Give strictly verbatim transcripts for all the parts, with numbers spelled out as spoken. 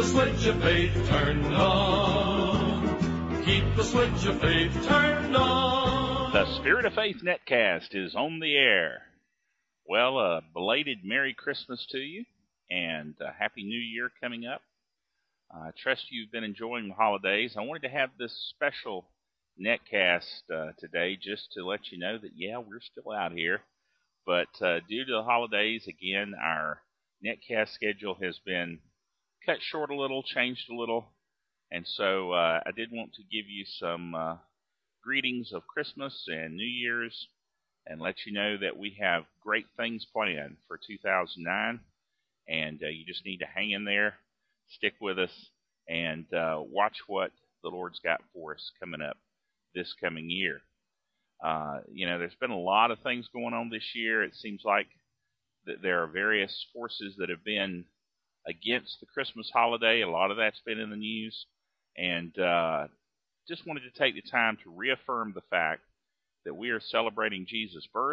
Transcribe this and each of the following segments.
switch of faith turned on. Keep the switch of faith turned on. The Spirit of Faith Netcast is on the air. Well, a uh, belated Merry Christmas to you, and a Happy New Year coming up. I uh, trust you've been enjoying the holidays. I wanted to have this special netcast uh, today just to let you know that, yeah, we're still out here. But uh, due to the holidays, again, our netcast schedule has been cut short a little, changed a little. And so uh, I did want to give you some uh, greetings of Christmas and New Year's and let you know that we have great things planned for two thousand nine. And uh, you just need to hang in there, stick with us, and uh, watch what the Lord's got for us coming up this coming year. Uh, you know, there's been a lot of things going on this year. It seems like that there are various forces that have been against the Christmas holiday. A lot of that's been in the news. And uh, just wanted to take the time to reaffirm the fact that we are celebrating Jesus' birth,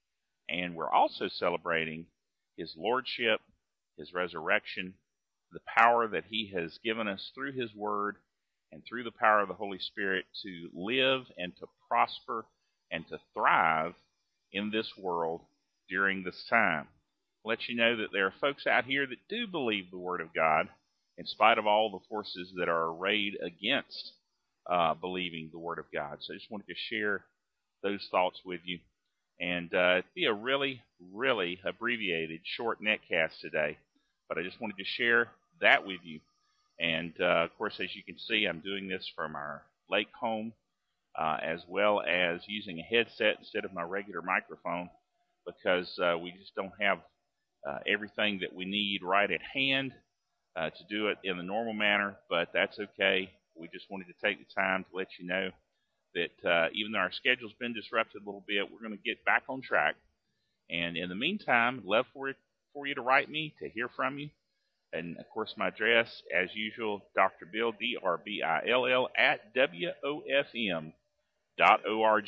and we're also celebrating His Lordship, His resurrection, the power that He has given us through His Word and through the power of the Holy Spirit to live and to prosper and to thrive in this world during this time. Let you know that there are folks out here that do believe the Word of God in spite of all the forces that are arrayed against uh, believing the Word of God. So I just wanted to share those thoughts with you. And uh, it'd be a really, really abbreviated, short netcast today. But I just wanted to share that with you. And, uh, of course, as you can see, I'm doing this from our lake home, uh, as well as using a headset instead of my regular microphone, because uh, we just don't have uh, everything that we need right at hand uh, to do it in the normal manner. But that's okay. We just wanted to take the time to let you know that uh, even though our schedule's been disrupted a little bit, we're going to get back on track. And in the meantime, I'd love for it for you to write me, to hear from you. And, of course, my address, as usual, Doctor Bill, D R B I L L, at W O F M dot org.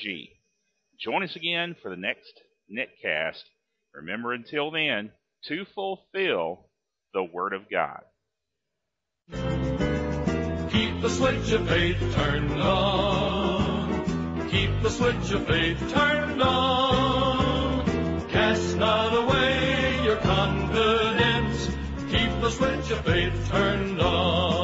Join us again for the next netcast. Remember, until then, to fulfill the Word of God. Keep the switch of faith turned on. Keep the switch of faith turned on. Cast not away your confidence. Keep the switch of faith turned on.